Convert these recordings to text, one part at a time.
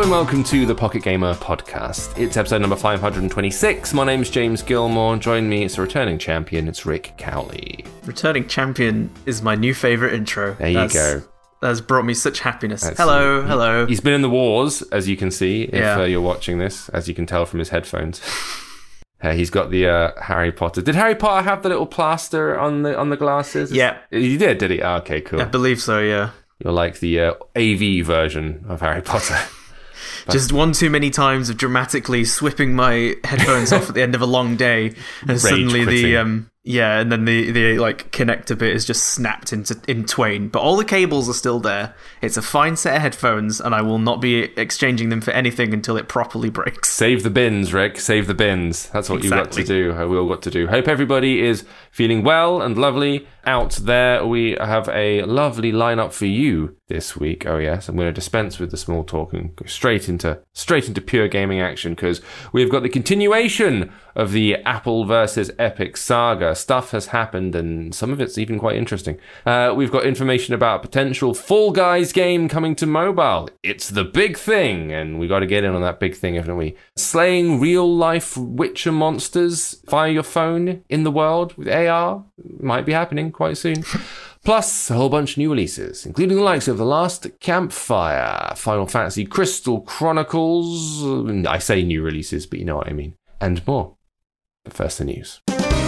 and welcome to the Pocket Gamer podcast. It's episode number 526. My name's James Gilmore. Join me, it's a returning champion. It's Rick Cowley. Returning champion is my new favourite intro. There you go. That has brought me such happiness. Hello. He's been in the wars, as you can see, if you're watching this, as you can tell from his headphones. He's got the Harry Potter. Did Harry Potter have the little plaster on the glasses? Yeah. He did he? Oh, okay, cool. I believe so, yeah. You're like the AV version of Harry Potter. Just one too many times of dramatically swipping my headphones off at the end of a long day, and suddenly quitting. and then the like connector bit is just snapped in twain. But all the cables are still there. It's a fine set of headphones, and I will not be exchanging them for anything until it properly breaks. Save the bins, Rick. Save the bins. That's what you've got to do. We all got to do. Hope everybody is feeling well and lovely out there. We have a lovely lineup for you this week. Oh yes, I'm going to dispense with the small talk and go straight into pure gaming action, because we've got the continuation of the Apple versus Epic saga. Stuff has happened, and some of it's even quite interesting. We've got information about a potential Fall Guys game coming to mobile. It's the big thing, and we got to get in on that big thing, haven't we? Slaying real-life Witcher monsters via your phone in the world with AR might be happening quite soon. Plus, a whole bunch of new releases, including the likes of The Last Campfire, Final Fantasy Crystal Chronicles. I say new releases, but you know what I mean. And more. But first, the news.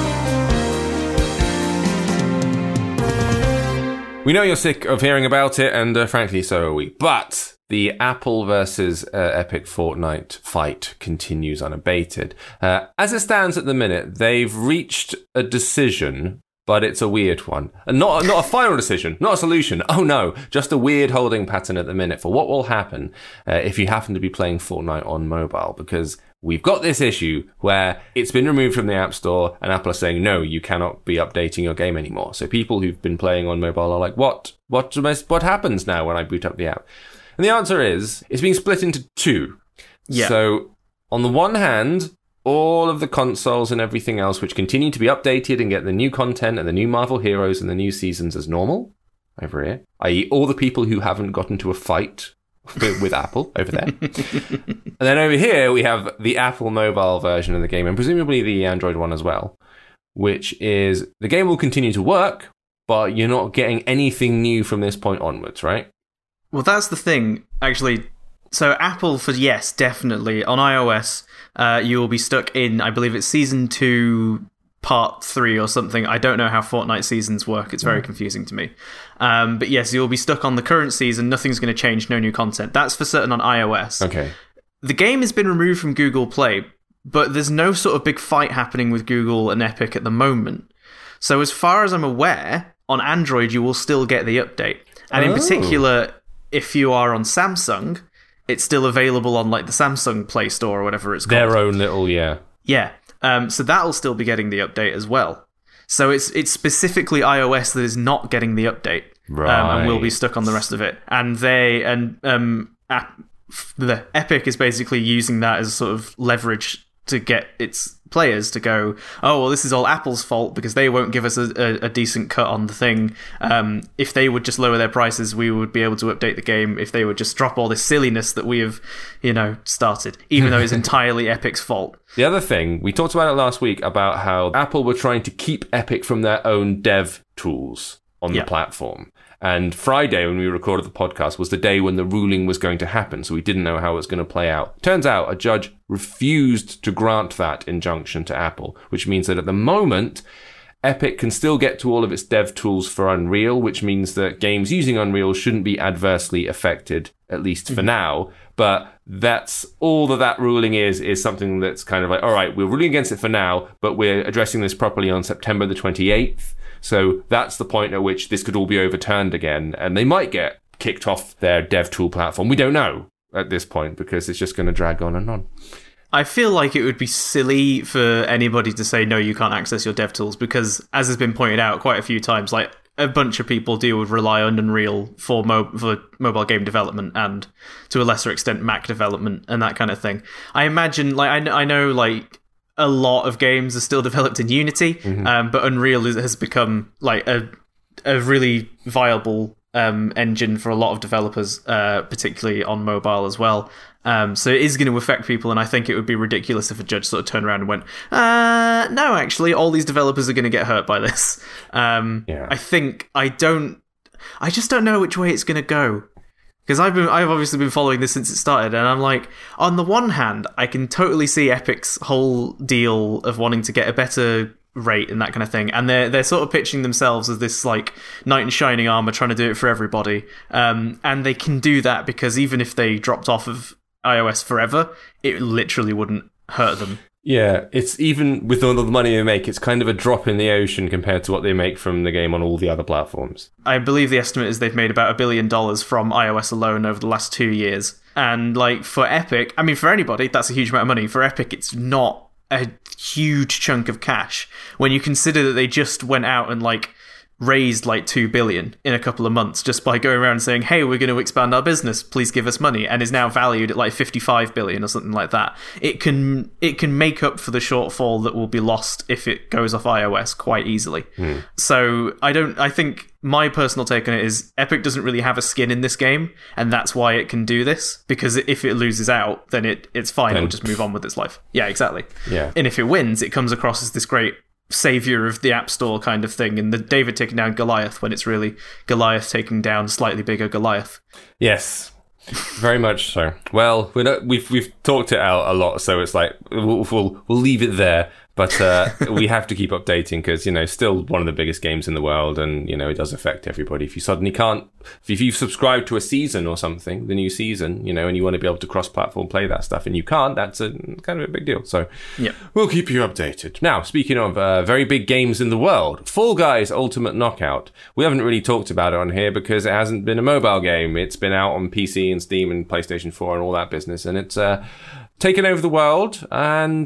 We know you're sick of hearing about it, and frankly, so are we. But the Apple versus Epic Fortnite fight continues unabated. As it stands at the minute, they've reached a decision, but it's a weird one. And not a final decision, not a solution. Oh no, just a weird holding pattern at the minute for what will happen if you happen to be playing Fortnite on mobile, because we've got this issue where it's been removed from the App Store and Apple are saying, no, you cannot be updating your game anymore. So people who've been playing on mobile are like, what happens now when I boot up the app? And the answer is, it's being split into two. Yeah. So on the one hand, all of the consoles and everything else which continue to be updated and get the new content and the new Marvel heroes and the new seasons as normal over here, i.e. all the people who haven't gotten into a fight with Apple over there. And then over here, we have the Apple mobile version of the game, and presumably the Android one as well, which is the game will continue to work, but you're not getting anything new from this point onwards, right? Well, that's the thing, actually. So Apple, yes, definitely. On iOS, you will be stuck in, I believe it's Season 2, Part 3 or something. I don't know how Fortnite seasons work. It's very confusing to me. But yes, you'll be stuck on the current season. Nothing's going to change. No new content. That's for certain on iOS. Okay. The game has been removed from Google Play, but there's no sort of big fight happening with Google and Epic at the moment. So as far as I'm aware, on Android, you will still get the update. And in particular, if you are on Samsung, it's still available on like the Samsung Play Store or whatever it's called. Their own little, yeah. Yeah. So that'll still be getting the update as well. So it's specifically iOS that is not getting the update, right, and will be stuck on the rest of it. And the Epic is basically using that as sort of leverage to get its players to go, oh, well, this is all Apple's fault because they won't give us a decent cut on the thing. If they would just lower their prices, we would be able to update the game. If they would just drop all this silliness that we have, started, even though it's entirely Epic's fault. The other thing, we talked about it last week about how Apple were trying to keep Epic from their own dev tools on the platform. And Friday, when we recorded the podcast, was the day when the ruling was going to happen, so we didn't know how it was going to play out. Turns out a judge refused to grant that injunction to Apple, which means that at the moment, Epic can still get to all of its dev tools for Unreal, which means that games using Unreal shouldn't be adversely affected, at least for now. But that's all that ruling is something that's kind of like, all right, we're ruling against it for now, but we're addressing this properly on September the 28th. So that's the point at which this could all be overturned again, and they might get kicked off their dev tool platform. We don't know at this point because it's just going to drag on and on. I feel like it would be silly for anybody to say, no, you can't access your dev tools, because as has been pointed out quite a few times, like a bunch of people do rely on Unreal for mobile game development and to a lesser extent Mac development and that kind of thing. I imagine, like, I know, like, a lot of games are still developed in Unity, but Unreal has become like a really viable engine for a lot of developers, particularly on mobile as well. So it is going to affect people, and I think it would be ridiculous if a judge sort of turned around and went, no, actually, all these developers are going to get hurt by this. I just don't know which way it's going to go. Because I've obviously been following this since it started, and I'm like, on the one hand, I can totally see Epic's whole deal of wanting to get a better rate and that kind of thing, and they're sort of pitching themselves as this like knight in shining armor trying to do it for everybody, and they can do that because even if they dropped off of iOS forever, it literally wouldn't hurt them. Yeah, it's even with all the money they make, it's kind of a drop in the ocean compared to what they make from the game on all the other platforms. I believe the estimate is they've made about $1 billion from iOS alone over the last 2 years. And like for Epic, I mean, for anybody, that's a huge amount of money. For Epic, it's not a huge chunk of cash when you consider that they just went out and like raised like $2 billion in a couple of months just by going around saying, hey, we're going to expand our business, please give us money, and is now valued at like $55 billion or something like that. It can make up for the shortfall that will be lost if it goes off iOS quite easily. So I think my personal take on it is Epic doesn't really have a skin in this game, and that's why it can do this, because if it loses out, then it's fine, it'll just move on with its life. Yeah, exactly. Yeah. And if it wins, it comes across as this great savior of the App Store kind of thing, and the David taking down Goliath when it's really Goliath taking down slightly bigger Goliath. Yes, very much so. Well, we've talked it out a lot, so it's like we'll leave it there. But we have to keep updating because, still one of the biggest games in the world, and, it does affect everybody. If you suddenly can't, if you've subscribed to a season or something, the new season, and you want to be able to cross-platform play that stuff, and you can't, that's a kind of a big deal. So we'll keep you updated. Now, speaking of very big games in the world, Fall Guys Ultimate Knockout. We haven't really talked about it on here because it hasn't been a mobile game. It's been out on PC and Steam and PlayStation 4 and all that business, and it's taken over the world, and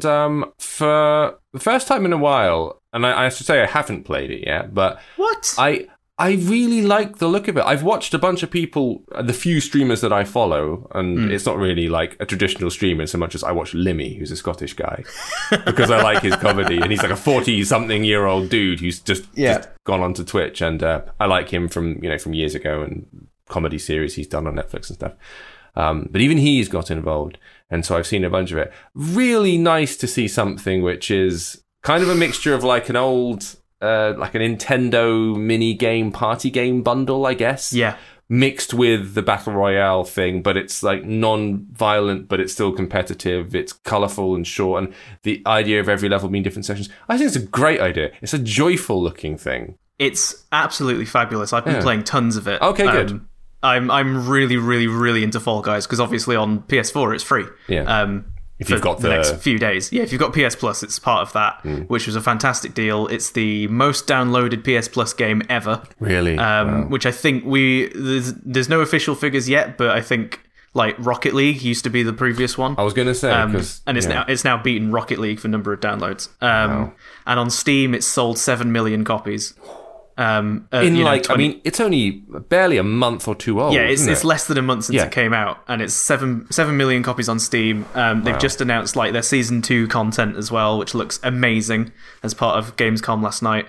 for the first time in a while, and I have to say I haven't played it yet, but what? I really like the look of it. I've watched a bunch of people, the few streamers that I follow, and it's not really like a traditional streamer so much as I watch Limmy, who's a Scottish guy, because I like his comedy, and he's like a 40-something-year-old dude who's just gone onto Twitch, and I like him from years ago and comedy series he's done on Netflix and stuff. But even he's got involved, and so I've seen a bunch of it. Really nice to see something which is kind of a mixture of like an old, like a Nintendo mini game, party game bundle, I guess. Yeah. Mixed with the Battle Royale thing, but it's like non-violent, but it's still competitive. It's colourful and short, and the idea of every level being different sections. I think it's a great idea. It's a joyful looking thing. It's absolutely fabulous. I've been playing tons of it. Okay, good. I'm really, really, really into Fall Guys because obviously on PS4 it's free. Yeah. If you've got the next few days. Yeah, if you've got PS Plus, it's part of that, which was a fantastic deal. It's the most downloaded PS Plus game ever. Really? Wow. Which I think there's no official figures yet, but I think like Rocket League used to be the previous one. I was going to say, and it's now beaten Rocket League for number of downloads. And on Steam, it's sold 7 million copies. It's only barely a month or two old. Yeah, it's less than a month since it came out, and it's 7 million copies on Steam. They've just announced like their season 2 content as well, which looks amazing as part of Gamescom last night.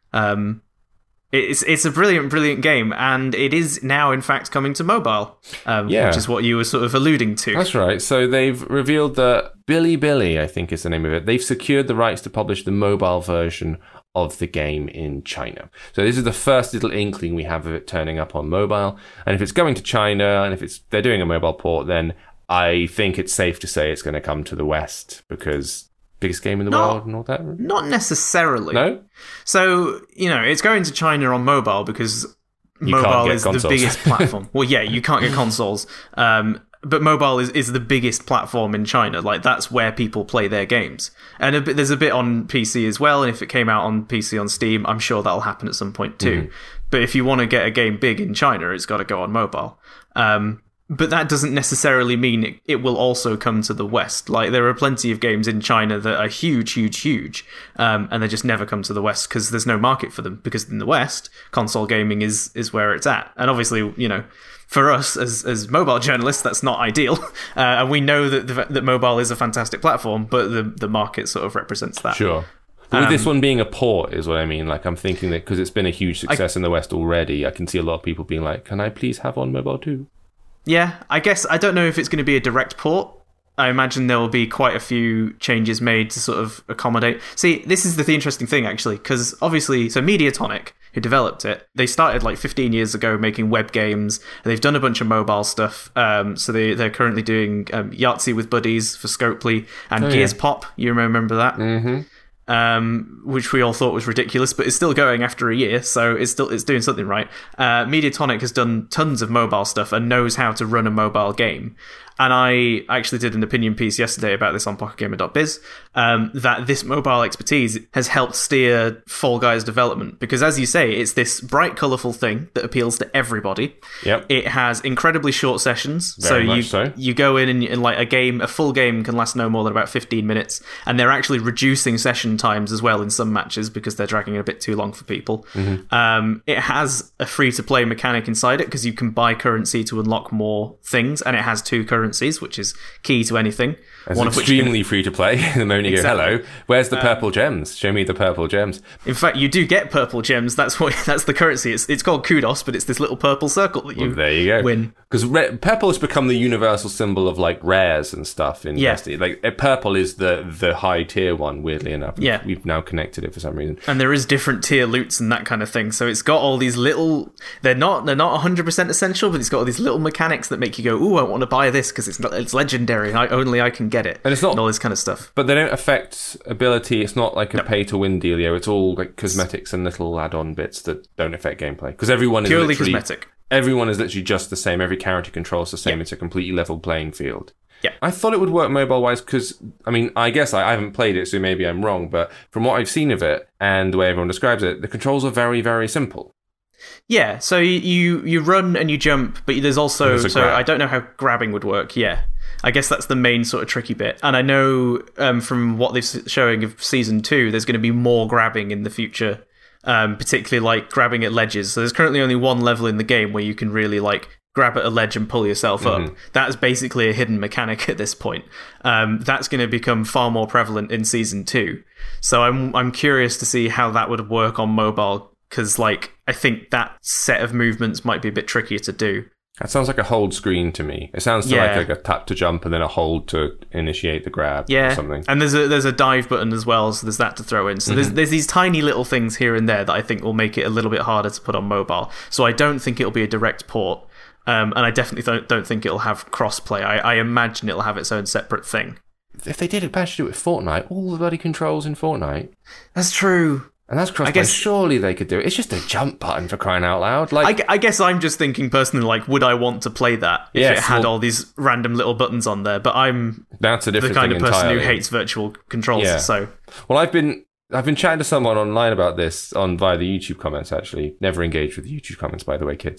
It's a brilliant game, and it is now in fact coming to mobile, which is what you were sort of alluding to. That's right. So they've revealed that Bilibili, I think is the name of it, they've secured the rights to publish the mobile version of the game in China. So this is the first little inkling we have of it turning up on mobile. And if it's going to China, and if they're doing a mobile port, then I think it's safe to say it's going to come to the West, because biggest game in the world and all that. Not necessarily. No? So, it's going to China on mobile because mobile is the biggest platform. Well, yeah, you can't get consoles. But mobile is the biggest platform in China. Like, that's where people play their games. And there's a bit on PC as well, and if it came out on PC on Steam, I'm sure that'll happen at some point too. But if you want to get a game big in China, it's got to go on mobile. But that doesn't necessarily mean it will also come to the West. Like, there are plenty of games in China that are huge, and they just never come to the West because there's no market for them. Because in the West, console gaming is where it's at. And obviously, for us as mobile journalists, that's not ideal. And we know that mobile is a fantastic platform, but the market sort of represents that. Sure. But with this one being a port is what I mean. Like, I'm thinking that because it's been a huge success in the West already, I can see a lot of people being like, can I please have on mobile too? Yeah, I guess I don't know if it's going to be a direct port. I imagine there will be quite a few changes made to sort of accommodate. See, this is the interesting thing, actually, because obviously, so Mediatonic, who developed it, they started like 15 years ago making web games. And they've done a bunch of mobile stuff. So they're currently doing Yahtzee with Buddies for Scopely and Gears Pop. You remember that? Mm-hmm. Which we all thought was ridiculous, but it's still going after a year, so it's doing something right. Mediatonic has done tons of mobile stuff and knows how to run a mobile game. And I actually did an opinion piece yesterday about this on PocketGamer.biz, that this mobile expertise has helped steer Fall Guys development. Because as you say, it's this bright, colourful thing that appeals to everybody. Yep. It has incredibly short sessions. Very much so. You go in and like a full game can last no more than about 15 minutes. And they're actually reducing session times as well in some matches because they're dragging it a bit too long for people. Mm-hmm. It has a free-to-play mechanic inside it because you can buy currency to unlock more things. And it has 2 currencies, which is key to anything. It's extremely free to play. The moment you go, hello, where's the purple gems? Show me the purple gems. In fact, you do get purple gems. That's the currency. It's called kudos, but it's this little purple circle that you there you go. Win. Because purple has become the universal symbol of like rares and stuff in Destiny. Like purple is the high tier one. Weirdly enough, we've now connected it for some reason. And there is different tier loots and that kind of thing. So it's got all these little. They're not 100% essential, but it's got all these little mechanics that make you go, "Ooh, I want to buy this because it's legendary. Only I can get it." And it's not and all this kind of stuff. But they don't affect ability. It's not like a pay to win dealio. It's all like cosmetics and little add-on bits that don't affect gameplay. Because everyone is purely cosmetic. Everyone is literally just the same. Every character controls the same. It's a completely level playing field. Yeah. I thought it would work mobile-wise because, I mean, I guess I haven't played it, so maybe I'm wrong, but from what I've seen of it and the way everyone describes it, the controls are very, very simple. Yeah, so you run and you jump, but there's also... So I don't know how grabbing would work, I guess that's the main sort of tricky bit. And I know from what they're showing of Season 2, there's going to be more grabbing in the future, particularly like grabbing at ledges. So there's currently only one level in the game where you can really like grab at a ledge and pull yourself up. That is basically a hidden mechanic at this point. That's going to become far more prevalent in Season 2. So I'm curious to see how that would work on mobile, because like I think that set of movements might be a bit trickier to do. That sounds like a hold screen to me. It sounds like a tap to jump and then a hold to initiate the grab or something. And there's a dive button as well, so there's that to throw in. So there's these tiny little things here and there that I think will make it a little bit harder to put on mobile. So I don't think it'll be a direct port. And I definitely don't think it'll have crossplay. I imagine it'll have its own separate thing. If they did it, managed to do it with Fortnite, all the bloody controls in Fortnite. That's true. And that's crossplay. Surely they could do it. It's just a jump button, for crying out loud. Like, I guess I'm just thinking personally, like, would I want to play that if it had all these random little buttons on there? But I'm that's a different the kind of person entirely. who hates virtual controls. Yeah. So, well, I've been chatting to someone online about this via the YouTube comments. Actually, never engaged with the YouTube comments, by the way, kids.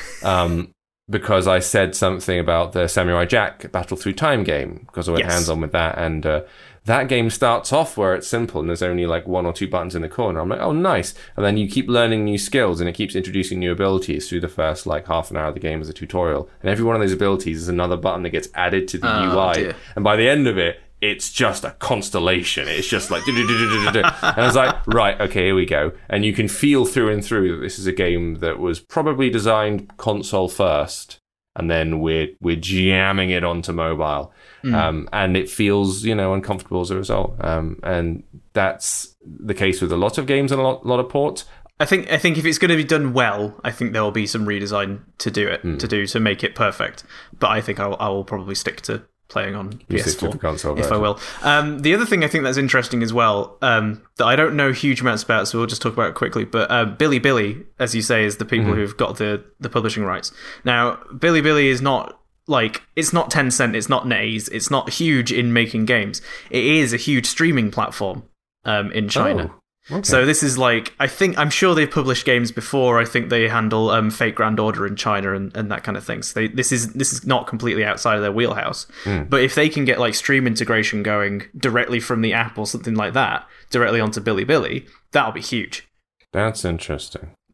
Because I said something about the Samurai Jack Battle Through Time game, because I went hands-on with that, and that game starts off where it's simple and there's only like 1 or 2 buttons in the corner. I'm like, oh, nice. And then you keep learning new skills and it keeps introducing new abilities through the first like half an hour of the game as a tutorial. And every one of those abilities is another button that gets added to the UI. Dear. And by the end of it, it's just a constellation. It's just like... And I was like, right, okay, here we go. And you can feel through and through that this is a game that was probably designed console first, and then we're jamming it onto mobile. And it feels, uncomfortable as a result. And that's the case with a lot of games and a lot of ports. I think if it's going to be done well, I think there will be some redesign to do it, to make it perfect. But I think I will probably stick to playing on PS4 console if I will. The other thing I think that's interesting as well, that I don't know huge amounts about, so we'll just talk about it quickly, but Bilibili, as you say, is the people who've got the publishing rights. Now, Bilibili is not it's not Tencent, it's not NetEase, it's not huge in making games. It is a huge streaming platform in China. Okay. So this is I'm sure they've published games before. I think they handle Fate Grand Order in China and that kind of thing. So this is not completely outside of their wheelhouse. But if they can get like stream integration going directly from the app or something like that, directly onto Bilibili, that'll be huge. That's interesting.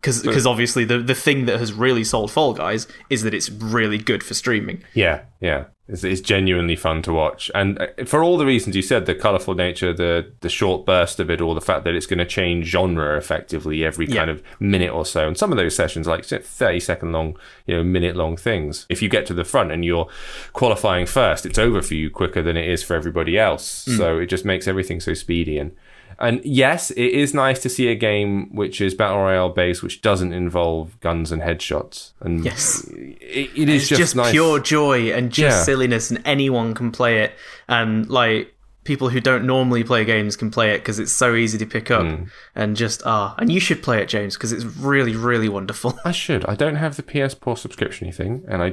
Because obviously the thing that has really sold Fall Guys is that it's really good for streaming. Yeah. It's genuinely fun to watch. And for all the reasons you said, the colourful nature, the short burst of it all, the fact that it's going to change genre effectively every kind of minute or so. And some of those sessions, like 30-second long, minute long things. If you get to the front and you're qualifying first, it's over for you quicker than it is for everybody else. So it just makes everything so speedy. And yes, it is nice to see a game which is Battle Royale based, which doesn't involve guns and headshots. And yes, it is just nice. Pure joy and just silliness, and anyone can play it. And like people who don't normally play games can play it because it's so easy to pick up. And just and you should play it, James, because it's really, really wonderful. I should. I don't have the PS Plus subscription thing, and I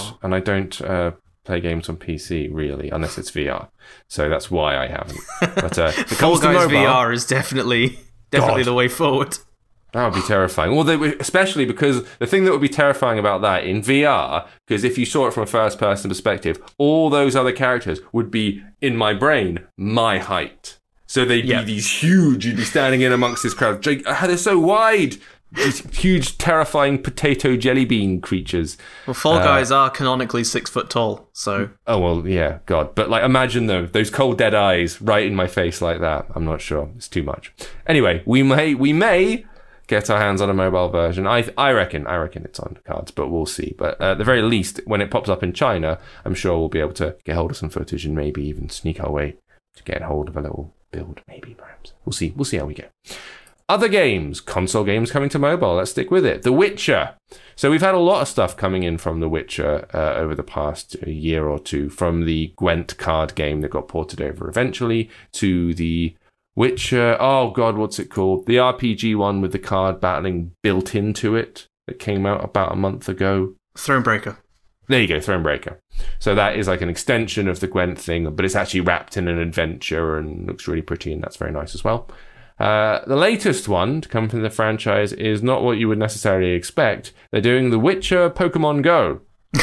don't play games on PC really, unless it's VR. So that's why I haven't. But it Fall Guys VR is definitely the way forward. That would be terrifying. Well, especially because the thing that would be terrifying about that in VR, because if you saw it from a first-person perspective, all those other characters would be, in my brain, my height. So they'd be these huge, you'd be standing in amongst this crowd. They're so wide! These huge, terrifying potato jelly bean creatures. Well, Fall Guys are canonically 6 foot tall, so... Oh, well, yeah, God. But, imagine those cold, dead eyes right in my face like that. I'm not sure. It's too much. Anyway, we may get our hands on a mobile version. I reckon it's on cards, but we'll see. But at the very least, when it pops up in China, I'm sure we'll be able to get hold of some footage and maybe even sneak our way to get hold of a little build, maybe, perhaps. We'll see how we go. Other games, console games coming to mobile. Let's stick with it. The Witcher. So we've had a lot of stuff coming in from The Witcher over the past year or two, from the Gwent card game that got ported over eventually to the Witcher, oh God, what's it called? The RPG one with the card battling built into it that came out about a month ago. Thronebreaker. There you go, Thronebreaker. So that is like an extension of the Gwent thing, but it's actually wrapped in an adventure and looks really pretty, and that's very nice as well. The latest one to come from the franchise is not what you would necessarily expect. They're doing The Witcher Pokemon Go.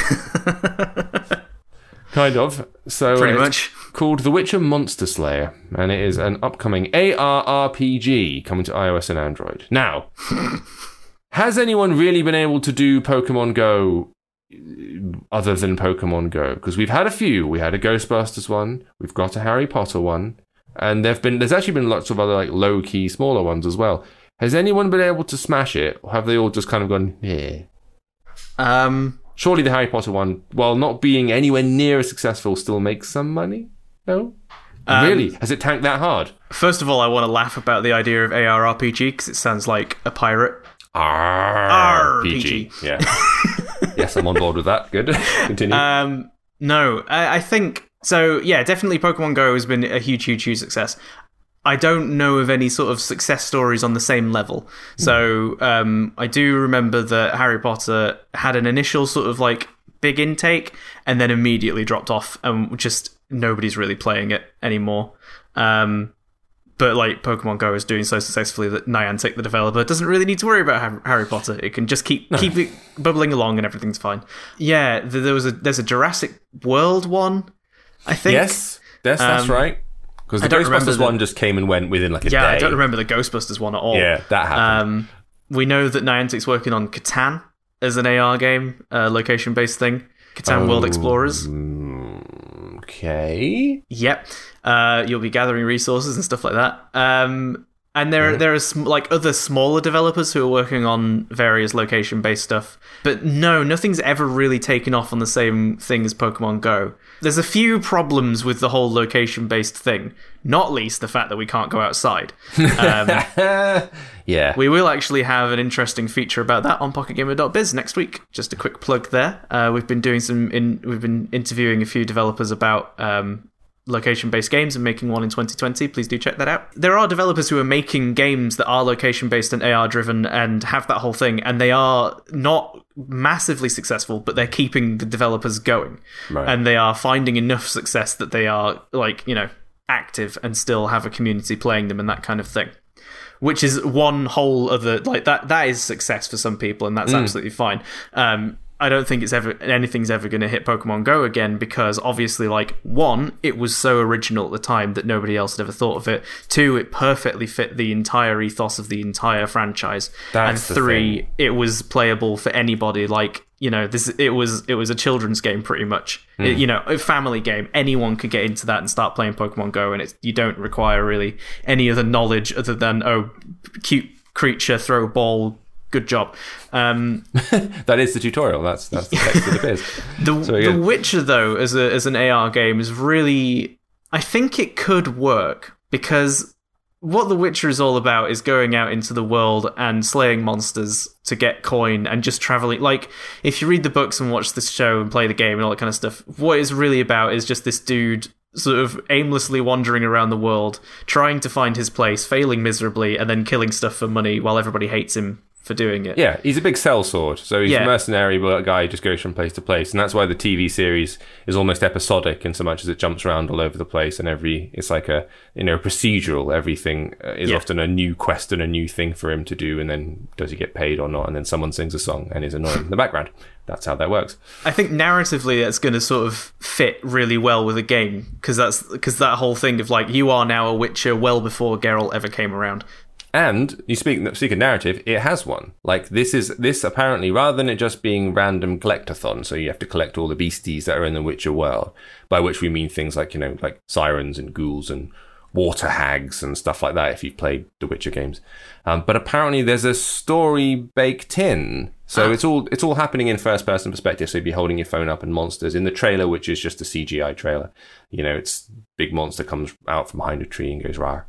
Kind of. So pretty much. Called The Witcher Monster Slayer, and it is an upcoming ARRPG coming to iOS and Android. Now, has anyone really been able to do Pokemon Go other than Pokemon Go? Because we've had a few. We had a Ghostbusters one. We've got a Harry Potter one. And there's actually been lots of other low-key, smaller ones as well. Has anyone been able to smash it, or have they all just kind of gone, yeah? Surely the Harry Potter one, while not being anywhere near as successful, still makes some money? No? Really? Has it tanked that hard? First of all, I want to laugh about the idea of ARRPG, because it sounds like a pirate. RPG. Yeah. Yes, I'm on board with that. Good. Continue. No, I think... So, yeah, definitely Pokemon Go has been a huge, huge, huge success. I don't know of any sort of success stories on the same level. So, I do remember that Harry Potter had an initial sort of big intake and then immediately dropped off, and just nobody's really playing it anymore. But Pokemon Go is doing so successfully that Niantic, the developer, doesn't really need to worry about Harry Potter. It can just keep it bubbling along and everything's fine. Yeah, there's a Jurassic World one, I think. Yes, that's right. Because the Ghostbusters one just came and went within a day. Yeah, I don't remember the Ghostbusters one at all. Yeah, that happened. We know that Niantic's working on Catan as an AR game, location-based thing. Catan World Explorers. Okay. Yep. You'll be gathering resources and stuff like that. And there are other smaller developers who are working on various location-based stuff. But no, nothing's ever really taken off on the same thing as Pokemon Go. There's a few problems with the whole location-based thing, not least the fact that we can't go outside. Yeah. We will actually have an interesting feature about that on PocketGamer.biz next week. Just a quick plug there. We've been interviewing a few developers about location-based games and making one in 2020. Please do check that out. There are developers who are making games that are location-based and AR-driven and have that whole thing, and they are not massively successful, but they're keeping the developers going. Right. And they are finding enough success that they are, active and still have a community playing them and that kind of thing. Which is one whole other... that is success for some people, and that's absolutely fine. I don't think anything's ever going to hit Pokemon Go again, because obviously, like, one, it was so original at the time that nobody else had ever thought of it. Two, it perfectly fit the entire ethos of the entire franchise. And three, it was playable for anybody. Like, you know, it was a children's game pretty much. You know, a family game. Anyone could get into that and start playing Pokemon Go, and you don't require really any other knowledge other than, oh, cute creature, throw a ball. Good job. That is the tutorial. That's the text of the biz. The Witcher, though, as an AR game, is really... I think it could work, because what The Witcher is all about is going out into the world and slaying monsters to get coin and just traveling. Like, if you read the books and watch the show and play the game and all that kind of stuff, what it's really about is just this dude sort of aimlessly wandering around the world, trying to find his place, failing miserably, and then killing stuff for money while everybody hates him for doing it. Yeah, he's a big sellsword. So he's a mercenary guy who just goes from place to place. And that's why the TV series is almost episodic in so much as it jumps around all over the place, and it's like a procedural. Everything is often a new quest and a new thing for him to do, and then does he get paid or not? And then someone sings a song and is annoying in the background. That's how that works. I think narratively that's going to sort of fit really well with a game, because that whole thing of, like, you are now a Witcher well before Geralt ever came around. And you speak of narrative, it has one. Like, this apparently, rather than it just being random collectathon, so you have to collect all the beasties that are in the Witcher world, by which we mean things like, like sirens and ghouls and water hags and stuff like that, if you've played the Witcher games. But apparently there's a story baked in. So it's all happening in first person perspective. So you'd be holding your phone up and monsters. In the trailer, which is just a CGI trailer, it's big monster comes out from behind a tree and goes rawr.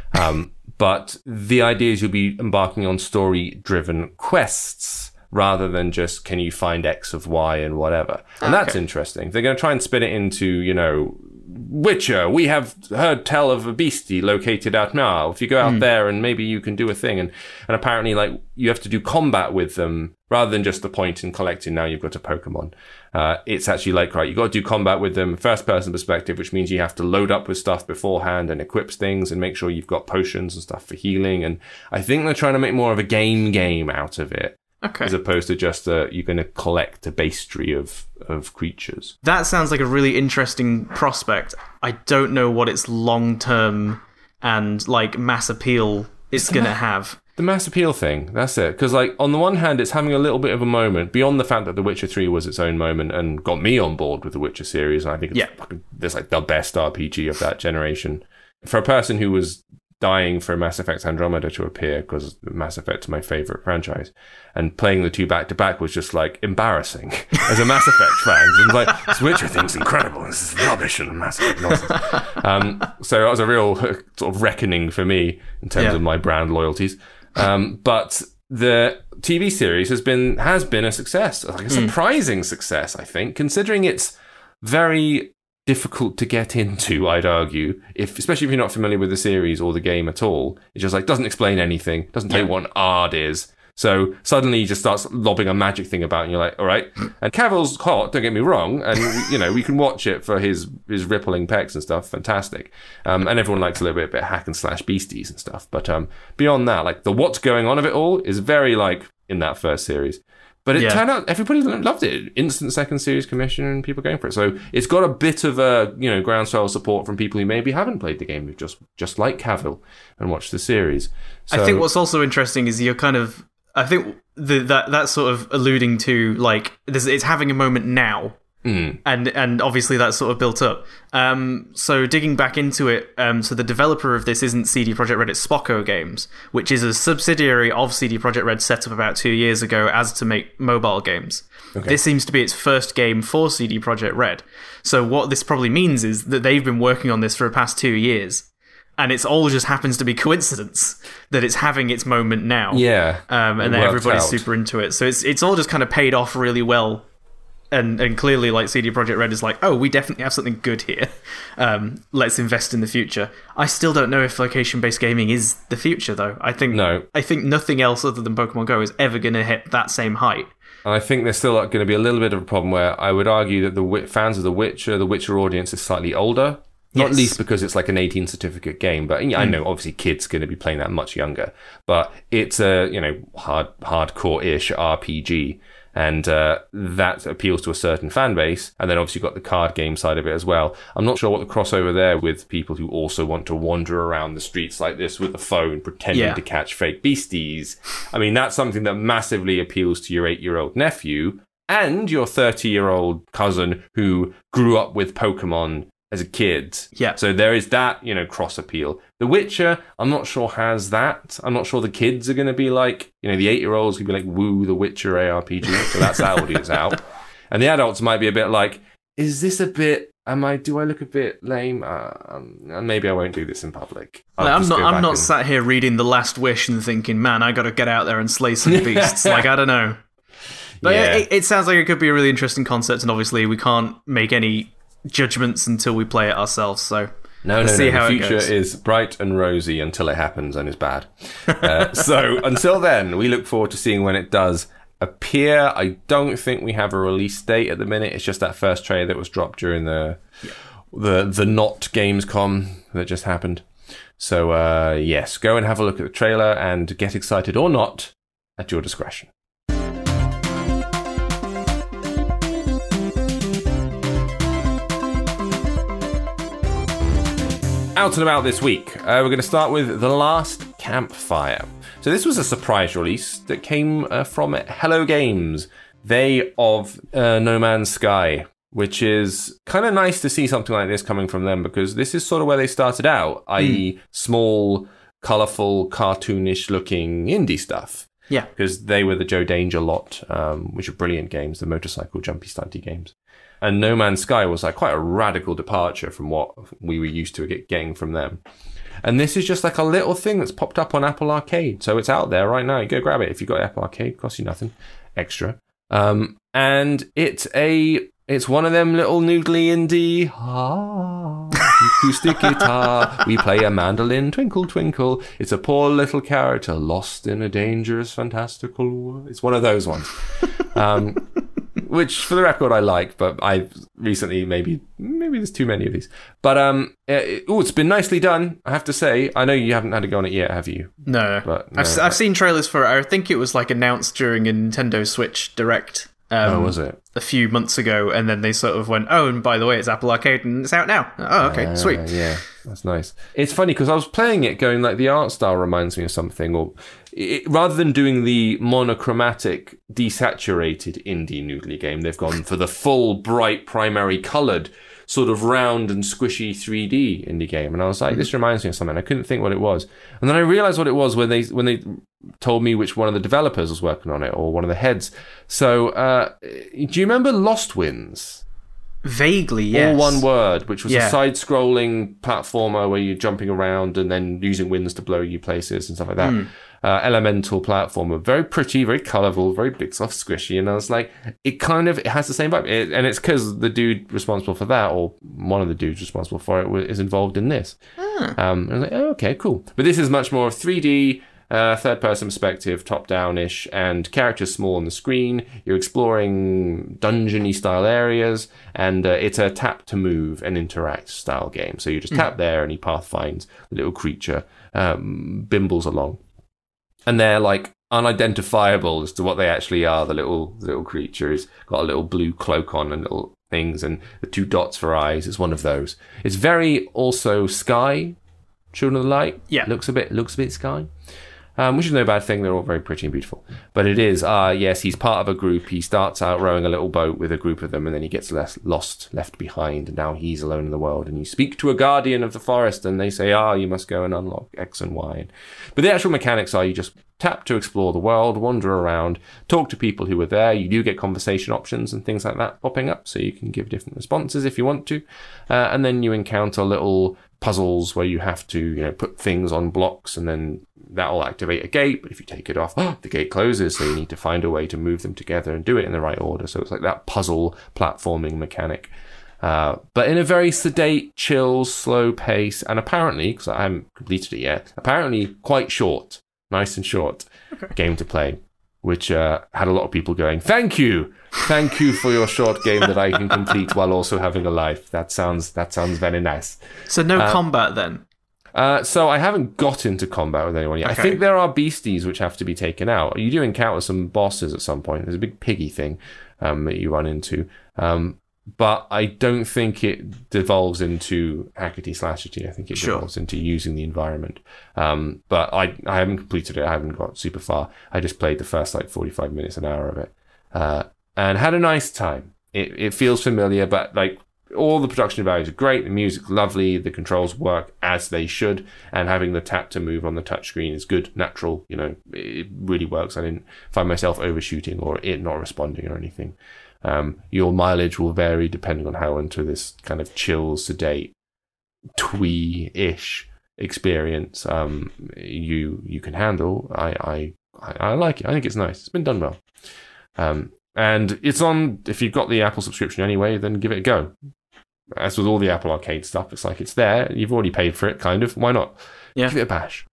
But the idea is you'll be embarking on story-driven quests rather than just, can you find X of Y and whatever. And that's interesting. They're going to try and spin it into, Witcher, we have heard tell of a beastie located out now. If you go out there and maybe you can do a thing. And apparently, like, you have to do combat with them rather than just the point in collecting. Now you've got a Pokemon. It's actually like, right, you've got to do combat with them, first person perspective, which means you have to load up with stuff beforehand and equip things and make sure you've got potions and stuff for healing. And I think they're trying to make more of a game out of it. Okay. As opposed to just you're going to collect a bestiary of creatures. That sounds like a really interesting prospect. I don't know what its long-term and, like, mass appeal it's going to have. The mass appeal thing, that's it. Because, like, on the one hand, it's having a little bit of a moment, beyond the fact that The Witcher 3 was its own moment and got me on board with The Witcher series, and I think it's like the best RPG of that generation. For a person who was dying for Mass Effect Andromeda to appear, because Mass Effect is my favourite franchise, and playing the two back-to-back was just, like, embarrassing as a Mass Effect fan. And like, this Witcher thing's incredible, this is rubbish and Mass Effect nonsense. So that was a real sort of reckoning for me in terms of my brand loyalties. But the TV series has been a success, like a surprising success, I think, considering it's very difficult to get into, I'd argue, especially if you're not familiar with the series or the game at all. It just, like, doesn't explain anything, doesn't tell you what an Ard is. So suddenly he just starts lobbing a magic thing about, and you're like, all right. And Cavill's hot, don't get me wrong, and we can watch it for his rippling pecs and stuff, fantastic. And everyone likes a little bit hack and slash beasties and stuff. But beyond that, like, the what's going on of it all is very, like, in that first series. But it turned out everybody loved it. Instant second series commission and people going for it. So it's got a bit of a groundswell support from people who maybe haven't played the game, who just like Cavill and watched the series. So, I think what's also interesting is you're kind of, I think that's sort of alluding to, like, it's having a moment now. And obviously that's sort of built up. So digging back into it, so the developer of this isn't CD Projekt Red, it's Spocko Games, which is a subsidiary of CD Projekt Red set up about 2 years ago as to make mobile games. Okay. This seems to be its first game for CD Projekt Red. So what this probably means is that they've been working on this for the past 2 years. And it's all just happens to be coincidence that it's having its moment now. Yeah. And then everybody's super into it. So it's all just kind of paid off really well. And clearly, like, CD Projekt Red is like, oh, we definitely have something good here. Let's invest in the future. I still don't know if location-based gaming is the future, though. I think nothing else other than Pokemon Go is ever going to hit that same height. And I think there's still going to be a little bit of a problem where I would argue that the fans of The Witcher audience is slightly older. Not least because it's like an 18 certificate game, but I know obviously kids going to be playing that much younger, but it's a, hardcore-ish RPG. And that appeals to a certain fan base. And then obviously you've got the card game side of it as well. I'm not sure what the crossover there with people who also want to wander around the streets like this with a phone, pretending to catch fake beasties. I mean, that's something that massively appeals to your 8-year-old nephew and your 30-year-old cousin who grew up with Pokemon as a kid. Yeah. So there is that, cross appeal. The Witcher, I'm not sure has that. I'm not sure the kids are going to be like, the 8-year-olds could be like, woo, the Witcher ARPG. So that's that audience out. And the adults might be a bit like, is this a bit, do I look a bit lame? Maybe I won't do this in public. I'm not sat here reading The Last Wish and thinking, man, I got to get out there and slay some beasts. I don't know. But it sounds like it could be a really interesting concept. And obviously we can't make any judgments until we play it ourselves, so see how the future is bright and rosy until it happens and is bad. So until then, we look forward to seeing when it does appear. I don't think we have a release date at the minute. It's just that first trailer that was dropped during the not Gamescom that just happened. So yes, go and have a look at the trailer and get excited or not at your discretion. Out and about this week, we're going to start with The Last Campfire. So this was a surprise release that came from Hello Games, they of No Man's Sky, which is kind of nice to see something like this coming from them because this is sort of where they started out, i.e. small, colourful, cartoonish looking indie stuff. Yeah. Because they were the Joe Danger lot, which are brilliant games, the motorcycle jumpy stunty games. And No Man's Sky was like quite a radical departure from what we were used to getting from them. And this is just like a little thing that's popped up on Apple Arcade. So it's out there right now. You go grab it if you've got Apple Arcade. It costs you nothing extra. And it's one of them little noodly indie acoustic guitar. We play a mandolin, twinkle, twinkle. It's a poor little character lost in a dangerous, fantastical world. It's one of those ones. Which, for the record, I like, but I've recently maybe there's too many of these. But it's been nicely done, I have to say. I know you haven't had a go on it yet, have you? No. But I've seen trailers for it. I think it was like announced during a Nintendo Switch Direct. Was it? A few months ago, and then they sort of went, oh, and by the way, it's Apple Arcade, and it's out now. Oh, okay, sweet. Yeah, that's nice. It's funny, because I was playing it going, like, the art style reminds me of something, or rather than doing the monochromatic, desaturated indie noodly game, they've gone for the full, bright, primary coloured, sort of round and squishy 3D indie game. And I was like, this reminds me of something. I couldn't think what it was. And then I realised what it was when they told me which one of the developers was working on it, or one of the heads. So, do you remember Lost Winds? Vaguely, yes. All one word, which was a side-scrolling platformer where you're jumping around and then using winds to blow you places and stuff like that. Elemental platformer. Very pretty, very colourful, very big, soft, squishy. And I was like, it has the same vibe. And it's because the dude responsible for that, or one of the dudes responsible for it, is involved in this. And I was like, oh, okay, cool. But this is much more 3D, third-person perspective, top-down-ish, and characters small on the screen. You're exploring dungeon-y style areas, and it's a tap-to-move and interact style game. So you just tap there, and he pathfinds the little creature, bimbles along. And they're like unidentifiable as to what they actually are. The little creature has got a little blue cloak on and little things, and the 2 dots for eyes. It's one of those. It's very also Sky, Children of the Light. Yeah, looks a bit Sky. Which is no bad thing. They're all very pretty and beautiful. But it is, yes, he's part of a group. He starts out rowing a little boat with a group of them, and then he gets left behind, and now he's alone in the world. And you speak to a guardian of the forest, and they say, you must go and unlock X and Y. But the actual mechanics are you just tap to explore the world, wander around, talk to people who are there. You do get conversation options and things like that popping up, so you can give different responses if you want to. And then you encounter little puzzles where you have to, put things on blocks, and then that'll activate a gate. But if you take it off, the gate closes. So you need to find a way to move them together and do it in the right order. So it's like that puzzle platforming mechanic. But in a very sedate, chill, slow pace, and apparently, because I haven't completed it yet, apparently quite short, nice and short game to play. which had a lot of people going, thank you for your short game that I can complete while also having a life. That sounds very nice. So no combat then? So I haven't got into combat with anyone yet. Okay. I think there are beasties which have to be taken out. You do encounter some bosses at some point. There's a big piggy thing that you run into. But I don't think it devolves into hackety-slashety. I think it devolves into using the environment. But I haven't completed it. I haven't got super far. I just played the first 45 minutes, an hour of it. And had a nice time. It feels familiar, but all the production values are great, the music's lovely, the controls work as they should, and having the tap to move on the touchscreen is good, natural, it really works. I didn't find myself overshooting or it not responding or anything. Your mileage will vary depending on how into this kind of chill, sedate, twee-ish experience you can handle. I like it. I think it's nice. It's been done well. And it's on, if you've got the Apple subscription anyway, then give it a go. As with all the Apple Arcade stuff, it's it's there. You've already paid for it, kind of. Why not? Yeah. Give it a bash.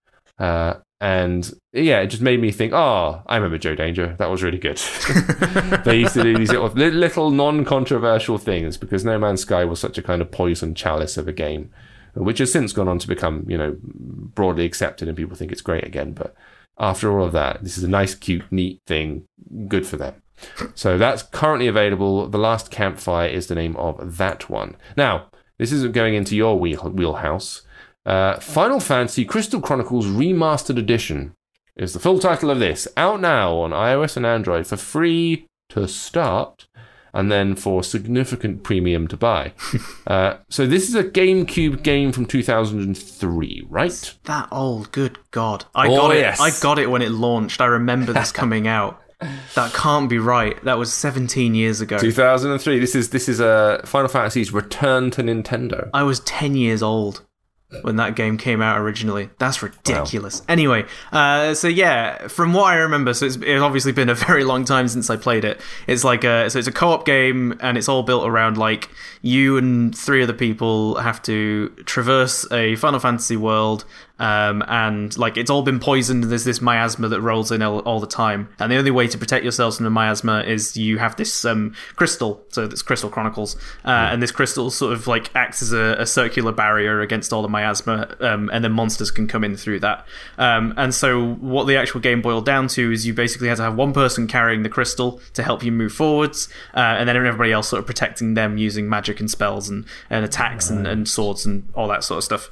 And yeah, it just made me think, I remember Joe Danger. That was really good. They used to do these little non-controversial things because No Man's Sky was such a kind of poison chalice of a game, which has since gone on to become, broadly accepted and people think it's great again. But after all of that, this is a nice, cute, neat thing. Good for them. So that's currently available. The Last Campfire is the name of that one. Now, this isn't going into your wheelhouse. Final Fantasy Crystal Chronicles Remastered Edition is the full title of this. Out now on iOS and Android for free to start, and then for significant premium to buy. So this is a GameCube game from 2003, right? It's that old, good God. I got it when it launched. I remember this coming out. That can't be right. That was 17 years ago. 2003. This is Final Fantasy's return to Nintendo. I was 10 years old when that game came out originally. That's ridiculous. Wow. Anyway, so yeah, from what I remember, so it's obviously been a very long time since I played it. It's it's a co-op game, and it's all built around you and 3 other people have to traverse a Final Fantasy world. And it's all been poisoned. There's this miasma that rolls in all the time, and the only way to protect yourselves from the miasma is you have this crystal. So this Crystal Chronicles, and this crystal sort of acts as a circular barrier against all the miasma, and then monsters can come in through that. And so what the actual game boiled down to is you basically had to have one person carrying the crystal to help you move forwards, and then everybody else sort of protecting them using magic and spells and attacks and swords and all that sort of stuff.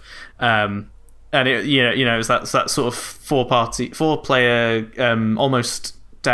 And it, it's that sort of four-player, almost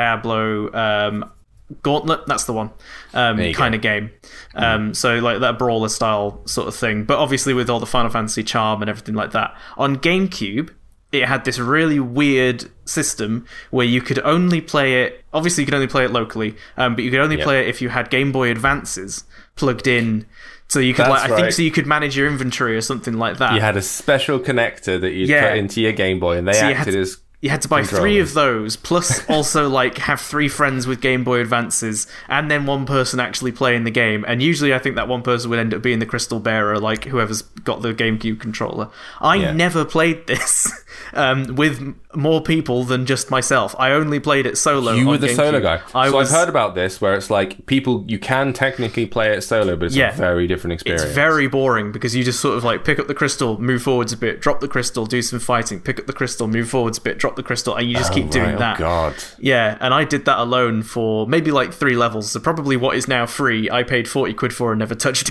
Diablo Gauntlet. That's the one kind of game. So that brawler style sort of thing, but obviously with all the Final Fantasy charm and everything like that. On GameCube, it had this really weird system where you could only play it. Obviously, you could only play it locally, but you could only play it if you had Game Boy Advances plugged in. So you could, I think, so you could manage your inventory or something like that. You had a special connector that you'd put into your Game Boy, and they acted as. You had to buy 3 of those, plus also have 3 friends with Game Boy Advances, and then one person actually playing the game. And usually, I think that one person would end up being the crystal bearer, whoever's got the GameCube controller. I never played this with more people than just myself. I only played it solo. You were the solo guy. I've heard about this, where it's people, you can technically play it solo, but it's a very different experience. It's very boring because you just sort of pick up the crystal, move forwards a bit, drop the crystal, do some fighting, pick up the crystal, move forwards a bit, drop the crystal, and you just keep doing that. Oh God. Yeah, and I did that alone for maybe 3 levels. So probably what is now free, I paid 40 quid for and never touched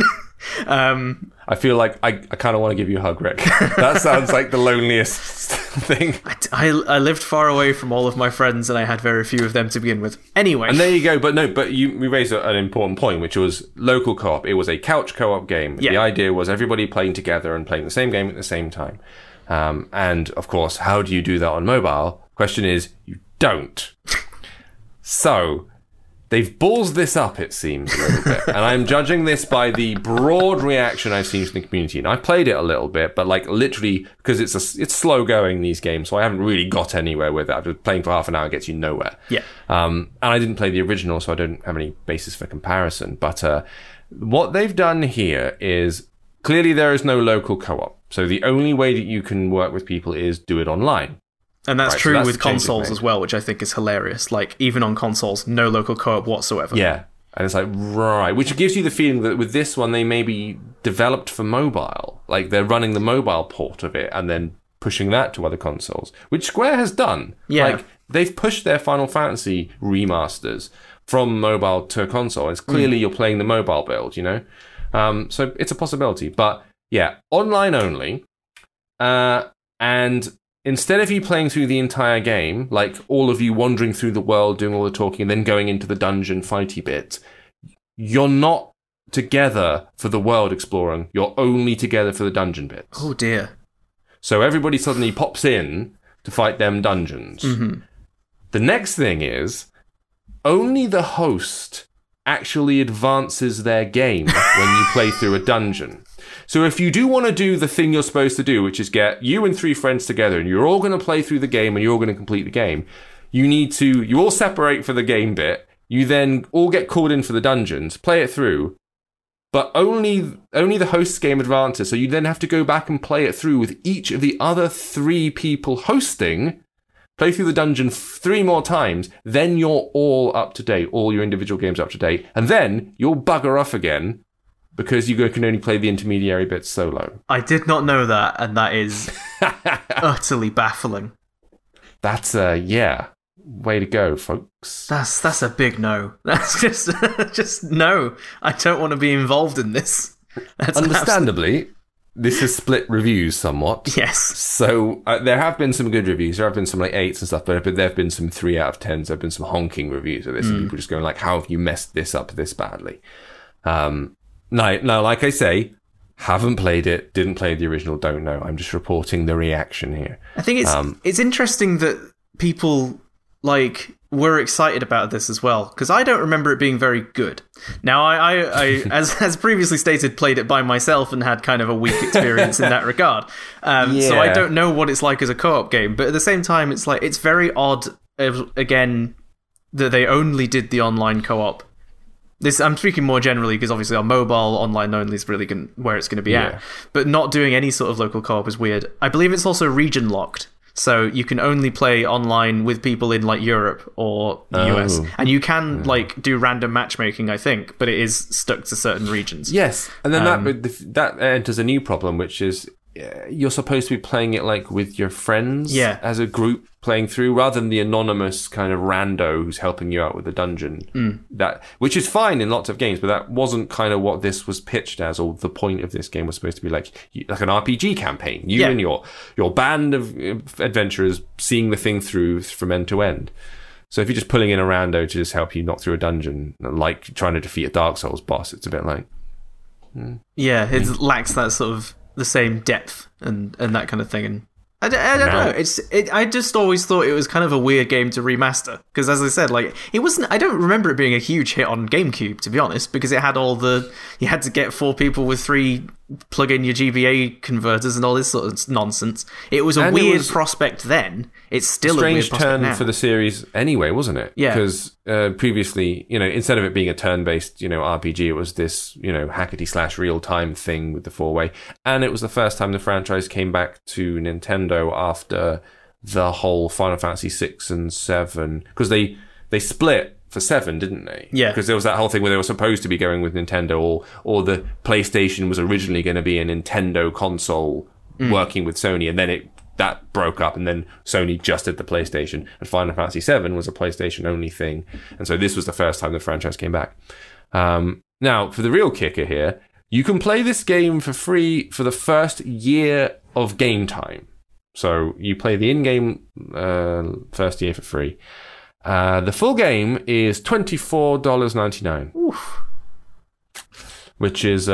again. I feel like I kind of want to give you a hug, Rick. That sounds like the loneliest thing. I lived far away from all of my friends, and I had very few of them to begin with. Anyway. And there you go. But we raised an important point, which was local co-op. It was a couch co-op game. Yeah. The idea was everybody playing together and playing the same game at the same time. And, of course, how do you do that on mobile? Question is, you don't. So, they've ballsed this up, it seems, a little bit. And I'm judging this by the broad reaction I've seen from the community. And I've played it a little bit, but literally, because it's slow going, these games, so I haven't really got anywhere with it. I've been playing for half an hour, gets you nowhere. Yeah. And I didn't play the original, so I don't have any basis for comparison. But what they've done here is, clearly there is no local co-op. So the only way that you can work with people is do it online. And that's Right, so true that's with the change they've consoles made. as well, which I think is hilarious. Like, even on consoles, no local co-op whatsoever. Yeah. And it's like, right. Which gives you the feeling that with this one, they may be developed for mobile. Like, they're running the mobile port of it and then pushing that to other consoles, which Square has done. Yeah. Like, they've pushed their Final Fantasy remasters from mobile to console. It's clearly you're playing the mobile build, you know? So it's a possibility. But, yeah, online only. And instead of you playing through the entire game, like all of you wandering through the world, doing all the talking, and then going into the dungeon fighty bit, you're not together for the world exploring. You're only together for the dungeon bits. Oh, dear. So everybody suddenly pops in to fight them dungeons. Mm-hmm. The next thing is, only the host actually advances their game when you play through a dungeon. So if you do want to do the thing you're supposed to do, which is get you and 3 friends together and you're all going to play through the game and you're all going to complete the game, you all separate for the game bit, you then all get called in for the dungeons, play it through, but only the host's game advances, so you then have to go back and play it through with each of the other 3 people hosting, play through the dungeon 3 more times, then you're all up to date, all your individual games up to date, and then you'll bugger off again, because you can only play the intermediary bits solo. I did not know that, and that is utterly baffling. That's way to go, folks. That's a big no. That's just no. I don't want to be involved in this. That's Understandably, this has split reviews somewhat. Yes. So there have been some good reviews. There have been some like 8s and stuff, but there have been some 3 out of 10s. There have been some honking reviews of this, and people just going like, "How have you messed this up this badly?" No, like I say, haven't played it, didn't play the original, don't know. I'm just reporting the reaction here. I think it's interesting that people like were excited about this as well, because I don't remember it being very good. Now, I as previously stated, played it by myself and had kind of a weak experience in that regard. So I don't know what it's like as a co-op game, but at the same time, it's like it's very odd, again, that they only did the online co-op. I'm speaking more generally because obviously on mobile, online only is really where it's going to be at. But not doing any sort of local co-op is weird. I believe it's also region locked. So you can only play online with people in like Europe or the US. And you can like do random matchmaking, I think, but it is stuck to certain regions. Yes. And then that enters a new problem, which is you're supposed to be playing it like with your friends as a group playing through, rather than the anonymous kind of rando who's helping you out with the dungeon. Which is fine in lots of games, but that wasn't kind of what this was pitched as, or the point of this game was supposed to be like an RPG campaign. You and your band of adventurers seeing the thing through from end to end. So if you're just pulling in a rando to just help you knock through a dungeon, like trying to defeat a Dark Souls boss, it's a bit like... Yeah, it lacks that sort of the same depth and that kind of thing. And I don't know. I just always thought it was kind of a weird game to remaster, because as I said, like it wasn't. I don't remember it being a huge hit on GameCube, to be honest, because it had you had to get 4 people with 3 plug in your GBA converters and all this sort of nonsense. It was a weird prospect then. It's still a weird prospect turn now. for the series anyway, wasn't it? Yeah. Because previously, instead of it being a turn-based, RPG, it was this, hackety / real-time thing with the 4-way. And it was the first time the franchise came back to Nintendo after the whole Final Fantasy 6 and 7, because they split for 7, didn't they? Yeah. Because there was that whole thing where they were supposed to be going with Nintendo, or the PlayStation was originally going to be a Nintendo console working with Sony, and then that broke up, and then Sony just did the PlayStation, and Final Fantasy 7 was a PlayStation only thing, and so this was the first time the franchise came back. Now, for the real kicker here, you can play this game for free for the first year of game time. So you play the in-game first year for free. The full game is $24.99. Oof. Which is,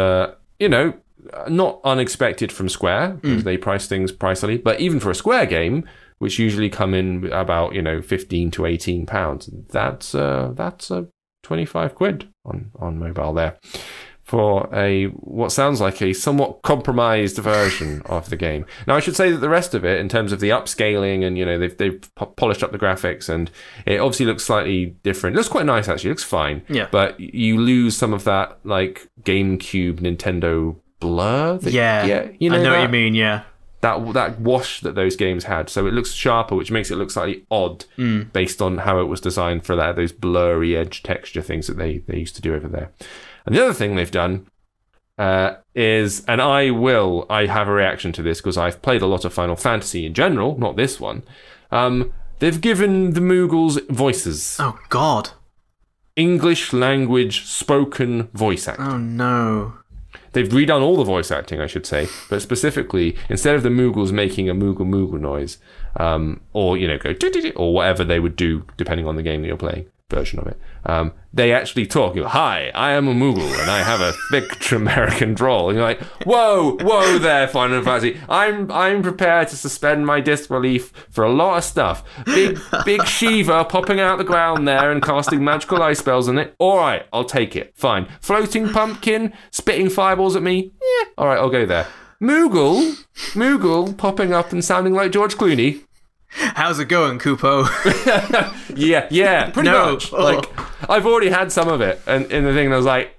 not unexpected from Square, because they price things pricily. But even for a Square game, which usually come in about, £15 to £18, that's 25 quid on mobile there, for what sounds like a somewhat compromised version of the game. Now, I should say that the rest of it, in terms of the upscaling and, they've polished up the graphics, and it obviously looks slightly different. It looks quite nice, actually. It looks fine. Yeah. But you lose some of that, like, GameCube, Nintendo blur. I know what you mean, yeah. that wash that those games had. So it looks sharper, which makes it look slightly odd based on how it was designed for those blurry edge texture things that they used to do over there. And the other thing they've done is, and I have a reaction to this because I've played a lot of Final Fantasy in general, not this one. They've given the Moogles voices. Oh, God. English language spoken voice acting. Oh, no. They've redone all the voice acting, I should say, but specifically, instead of the Moogles making a Moogle noise, or, go or whatever they would do, depending on the game that you're playing, version of it, they actually talk. Hi, I am a Moogle, and I have a thick American drawl. And you're like, whoa there, Final Fantasy. I'm prepared to suspend my disbelief for a lot of stuff. Big Shiva popping out the ground there and casting magical ice spells on it. All right, I'll take it. Fine. Floating pumpkin spitting fireballs at me. Yeah, all right, I'll go there. Moogle popping up and sounding like George Clooney. How's it going, Kupo? yeah, pretty much. Like, I've already had some of it, and in the thing, I was like,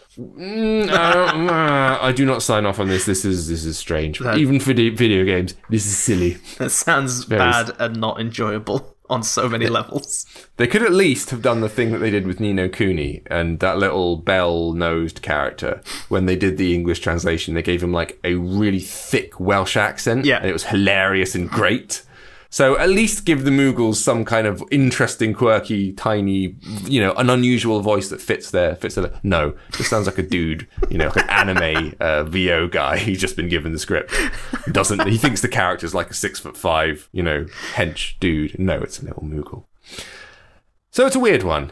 I do not sign off on this. This is strange. Even for video games, this is silly. That sounds bad and not enjoyable on so many levels. They could at least have done the thing that they did with Ni no Kuni and that little bell-nosed character. When they did the English translation, they gave him like a really thick Welsh accent. Yeah, and it was hilarious and great. So at least give the Moogles some kind of interesting, quirky, tiny, an unusual voice that fits their. No, just sounds like a dude, like an anime VO guy. He's just been given the script. He thinks the character's like a 6'5", hench dude. No, it's a little Moogle. So it's a weird one.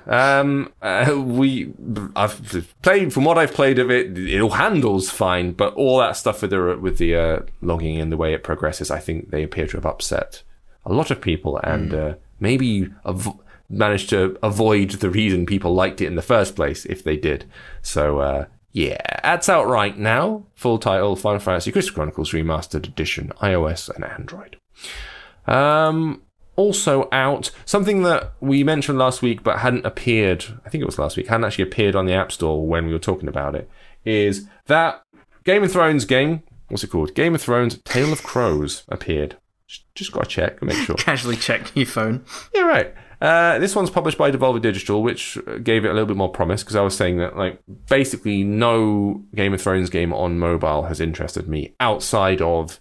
I've played, from what I've played of it, it all handles fine, but all that stuff with the logging in, the way it progresses, I think they appear to have upset a lot of people, and maybe managed to avoid the reason people liked it in the first place, if they did. So, that's out right now. Full title, Final Fantasy Crystal Chronicles Remastered Edition, iOS and Android. Also out, something that we mentioned last week but hadn't appeared, I think it was last week, hadn't actually appeared on the App Store when we were talking about it, is that Game of Thrones game, what's it called? Game of Thrones Tale of Crows appeared. Just got to check and make sure. Casually check your phone. Yeah, right. This one's published by Devolver Digital, which gave it a little bit more promise, because I was saying that, basically no Game of Thrones game on mobile has interested me outside of,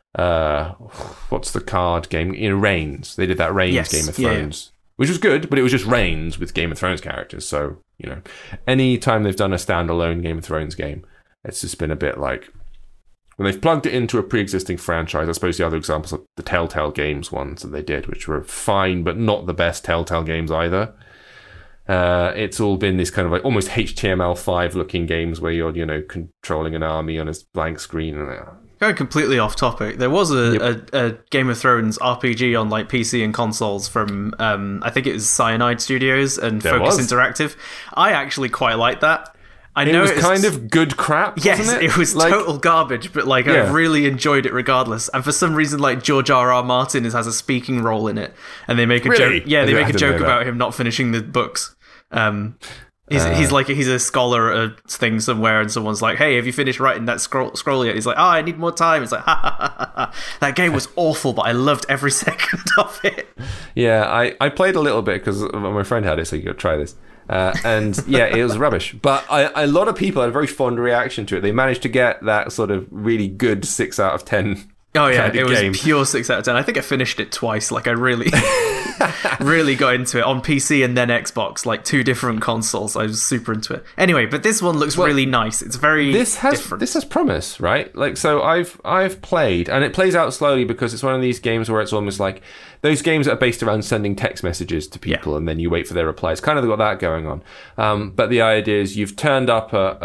what's the card game? Reigns. They did that Reigns Game of Thrones, which was good, but it was just Reigns with Game of Thrones characters. So, any time they've done a standalone Game of Thrones game, it's just been a bit like, when they've plugged it into a pre-existing franchise. I suppose the other examples are the Telltale Games ones that they did, which were fine, but not the best Telltale games either. It's all been this kind of like almost HTML5 looking games where you're, controlling an army on a blank screen. Going completely off topic, there was a Game of Thrones RPG on PC and consoles from, I think it was Cyanide Studios and Focus Interactive. I actually quite like that. It was kind of good crap, wasn't it was total garbage, but I really enjoyed it regardless. And for some reason, George R.R. Martin has a speaking role in it, and they make a joke. Yeah, they make a joke about him not finishing the books. He's a scholar at a thing somewhere, and someone's like, "Hey, have you finished writing that scroll yet?" He's like, "Oh, I need more time." It's like, ha ha ha ha. That game was awful, but I loved every second of it. Yeah, I played a little bit because my friend had it, so you got to try this. It was rubbish. But a lot of people had a very fond reaction to it. They managed to get that sort of really good 6 out of 10. Oh yeah, it was pure 6 out of 10. I think I finished it twice. I really, really got into it on PC and then Xbox, 2 different consoles. I was super into it. Anyway, but this one looks really nice. It's very different. This has promise, right? So I've played, and it plays out slowly because it's one of these games where it's almost like those games that are based around sending text messages to people and then you wait for their replies. Kind of got that going on. But the idea is you've turned up at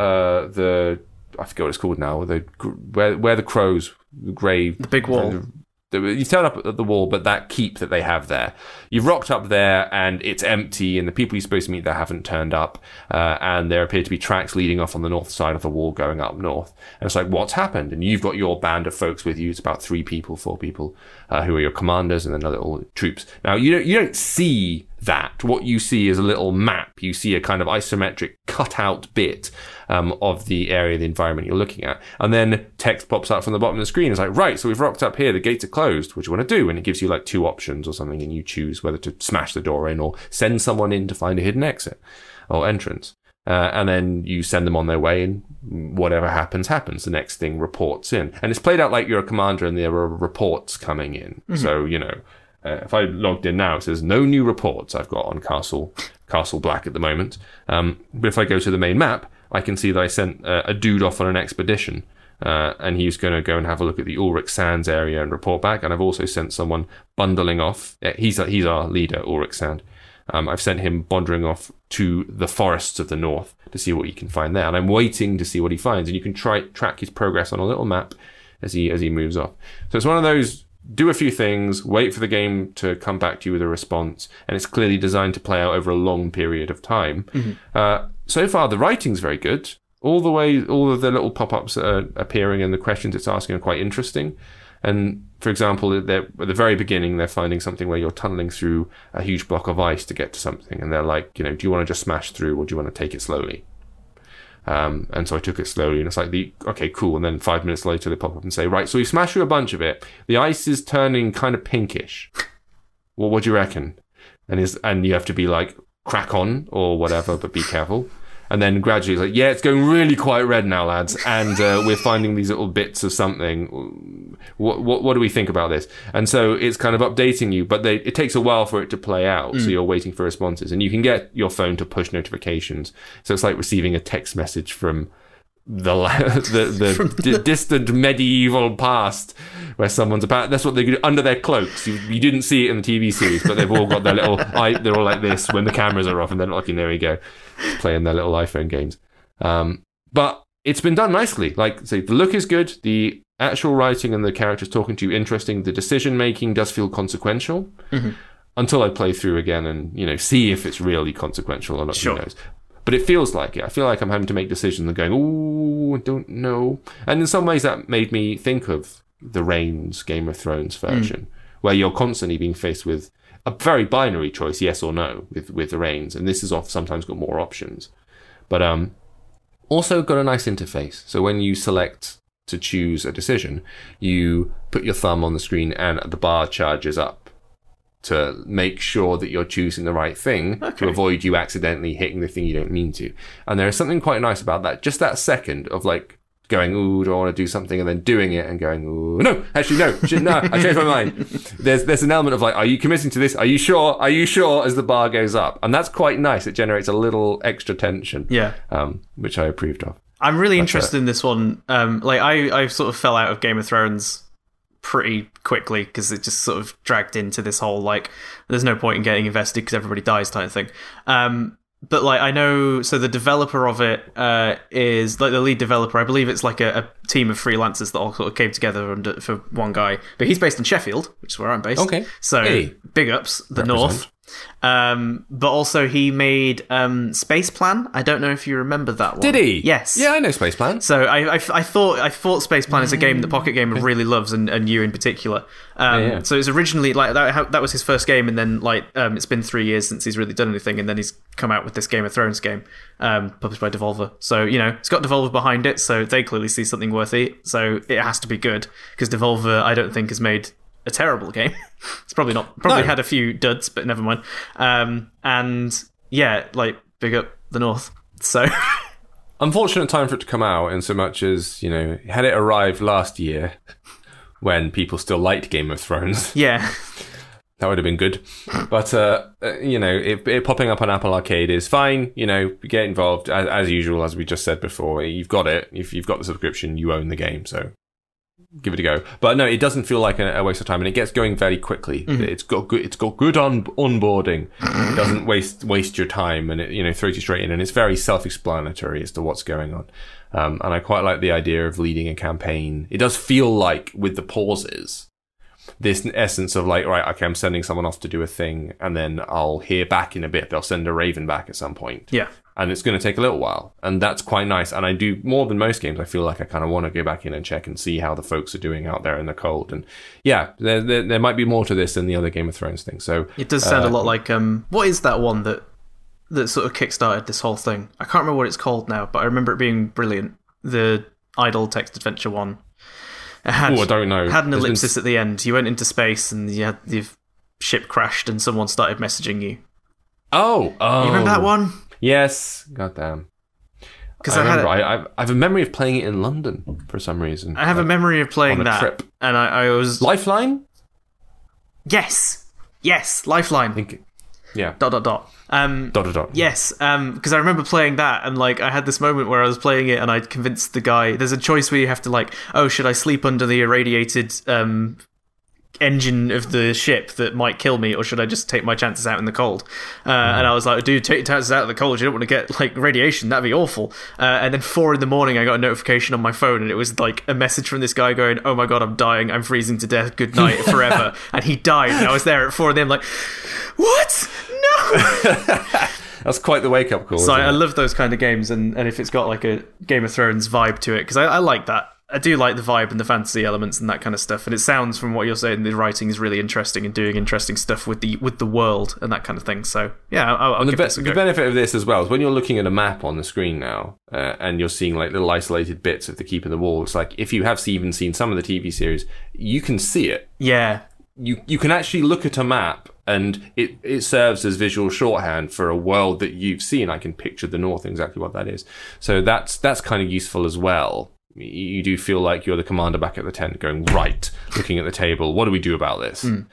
I forget what it's called now, where the crows, the grave, the big wall. You turn up at the wall, but that keep that they have there. You've rocked up there, and it's empty, and the people you're supposed to meet there haven't turned up, and there appear to be tracks leading off on the north side of the wall going up north. And it's like, what's happened? And you've got your band of folks with you. It's about 4 people, who are your commanders, and then other all troops. Now, you don't see that. What you see is a little map. You see a kind of isometric cutout bit of the area, the environment you're looking at. And then text pops up from the bottom of the screen. It's like, right, so we've rocked up here. The gates are closed. What do you want to do? And it gives you like 2 options or something, and you choose whether to smash the door in or send someone in to find a hidden exit or entrance. And then you send them on their way, and whatever happens. The next thing reports in. And it's played out like you're a commander and there are reports coming in. Mm-hmm. So, you know, if I logged in now, it says no new reports I've got on Castle Black at the moment. But if I go to the main map, I can see that I sent a dude off on an expedition. And he's going to go and have a look at the Ulrich Sands area and report back. And I've also sent someone bundling off. He's our leader, Ulrich Sand. I've sent him wandering off to the forests of the north to see what he can find there. And I'm waiting to see what he finds. And you can track his progress on a little map as he moves off. So it's one of those, do a few things, wait for the game to come back to you with a response. And it's clearly designed to play out over a long period of time. Mm-hmm. So far, the writing's very good. All of the little pop-ups that are appearing and the questions it's asking are quite interesting. And, for example, at the very beginning, they're finding something where you're tunneling through a huge block of ice to get to something. And they're like, you know, do you want to just smash through or do you want to take it slowly? And so I took it slowly, and it's like, okay, cool. And then 5 minutes later, they pop up and say, right, so we smashed through a bunch of it. The ice is turning kind of pinkish. Well, what do you reckon? And you have to be like, crack on or whatever, but be careful. And then gradually it's like, yeah, it's going really quite red now, lads. And we're finding these little bits of something. What do we think about this? And so it's kind of updating you, but it takes a while for it to play out. So you're waiting for responses. And you can get your phone to push notifications. So it's like receiving a text message from the distant medieval past where someone's about. That's what they do under their cloaks. You didn't see it in the TV series, but they've all got their little they're all like this when the cameras are off, and they're looking, there we go, playing their little iPhone games. But it's been done nicely. Like, so the look is good, the actual writing and the characters talking to you interesting, the decision making does feel consequential. Mm-hmm. Until I play through again and, you know, see if it's really consequential or not. Sure. Who knows? But it feels like it. I feel like I'm having to make decisions and going, ooh, I don't know. And in some ways that made me think of the Reigns Game of Thrones version, where you're constantly being faced with a very binary choice, yes or no, with the Reigns. And this has sometimes got more options. But also got a nice interface. So when you select to choose a decision, you put your thumb on the screen and the bar charges up to make sure that you're choosing the right thing, to avoid you accidentally hitting the thing you don't mean to. And there is something quite nice about that. Just that second of like going, ooh, do I want to do something? And then doing it and going, ooh, no, actually, no, I changed my mind. There's an element of like, are you committing to this? Are you sure? Are you sure? As the bar goes up. And that's quite nice. It generates a little extra tension. Yeah. Which I approved of. I'm really interested in this one. Like I sort of fell out of Game of Thrones pretty quickly because it just sort of dragged into this whole like there's no point in getting invested because everybody dies type of thing. But like I know, so the developer of it is like the lead developer. I believe it's like a team of freelancers that all sort of came together for one guy. But he's based in Sheffield, which is where I'm based. Okay, so big ups the North. But also he made Space Plan. I don't know if you remember that one. Did he? Yes. Yeah, I know Space Plan. So I thought Space Plan is a game that Pocket Gamer really loves, and you in particular. So it's originally like that was his first game, and then like it's been 3 years since he's really done anything, and then he's come out with this Game of Thrones game published by Devolver. So you know it's got Devolver behind it, so they clearly see something worthy. So it has to be good because Devolver, I don't think, has made a terrible game. It's probably had a few duds, but never mind. And yeah, like big up the North. So unfortunate time for it to come out, in so much as, you know, had it arrived last year when people still liked Game of Thrones. Yeah. That would have been good. But, you know, it popping up on Apple Arcade is fine. You know, get involved as usual, as we just said before. You've got it. If you've got the subscription, you own the game. So give it a go. But no, it doesn't feel like a waste of time, and it gets going very quickly. Mm-hmm. It's got good onboarding. It doesn't waste your time, and it, you know, throws you straight in, and it's very self-explanatory as to what's going on. And I quite like the idea of leading a campaign. It does feel like, with the pauses, this essence of like, right, okay, I'm sending someone off to do a thing, and then I'll hear back in a bit. They'll send a Raven back at some point. Yeah. And it's going to take a little while. And that's quite nice. And I do, more than most games, I feel like I kind of want to go back in and check and see how the folks are doing out there in the cold. And yeah, there might be more to this than the other Game of Thrones thing. So it does sound a lot like, what is that one that sort of kickstarted this whole thing? I can't remember what it's called now, but I remember it being brilliant. The idle text adventure one. It had, I don't know. Had an ellipsis at the end. You went into space and your ship crashed and someone started messaging you. Oh. You remember that one? Yes. Goddamn. Because I have a memory of playing it in London for some reason. I have a memory of playing that. Trip. And I was... Lifeline? Yes, Lifeline. Yeah. ... Yes, because I remember playing that, and like I had this moment where I was playing it, and I convinced the guy. There's a choice where you have to like, oh, should I sleep under the irradiated engine of the ship that might kill me, or should I just take my chances out in the cold? And I was like, dude, take your chances out in the cold. You don't want to get like radiation. That'd be awful. And then 4 a.m, I got a notification on my phone, and it was like a message from this guy going, oh my god, I'm dying. I'm freezing to death. Good night, forever. And he died. And I was there at 4 a.m, like, what? No. That's quite the wake up call. So I love those kind of games, and if it's got like a Game of Thrones vibe to it, because I like that. I do like the vibe and the fantasy elements and that kind of stuff, and it sounds, from what you're saying, the writing is really interesting and doing interesting stuff with the world and that kind of thing. So yeah, I'll give this a go. The benefit of this as well is when you're looking at a map on the screen now, and you're seeing like little isolated bits of the Keep in the Wall. It's like if you have even seen some of the TV series, you can see it. Yeah, you can actually look at a map, and it serves as visual shorthand for a world that you've seen. I can picture the North, exactly what that is. So that's kind of useful as well. You do feel like you're the commander back at the tent going, right, looking at the table, what do we do about this? And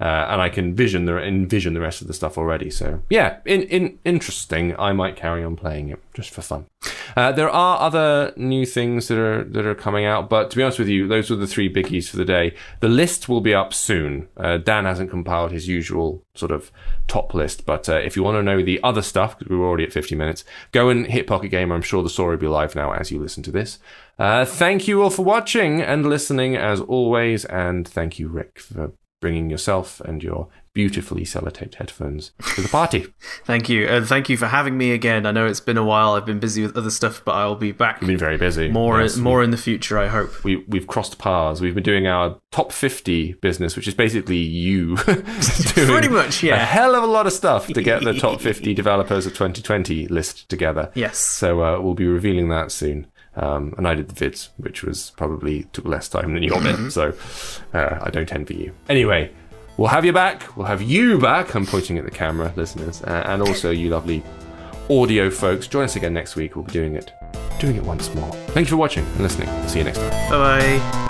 I can envision the rest of the stuff already. So yeah, interesting. I might carry on playing it just for fun. There are other new things that are coming out, but to be honest with you, those were the 3 biggies for the day. The list will be up soon. Dan hasn't compiled his usual sort of top list, but if you want to know the other stuff, because we were already at 50 minutes, go and hit Pocket Gamer. I'm sure the story will be live now as you listen to this. Thank you all for watching and listening as always, and thank you, Rick, for bringing yourself and your beautifully sellotaped headphones to the party. Thank you. And thank you for having me again. I know it's been a while. I've been busy with other stuff, but I'll be back. You've been very busy. More in the future, I hope. We've crossed paths. We've been doing our top 50 business, which is basically you doing pretty much, yeah, a hell of a lot of stuff to get the top 50 developers of 2020 list together. Yes. So we'll be revealing that soon. And I did the vids, which was probably took less time than your bit. So I don't envy you. Anyway, we'll have you back. We'll have you back. I'm pointing at the camera, listeners, and also you lovely audio folks. Join us again next week. We'll be doing it once more. Thank you for watching and listening. See you next time. Bye bye.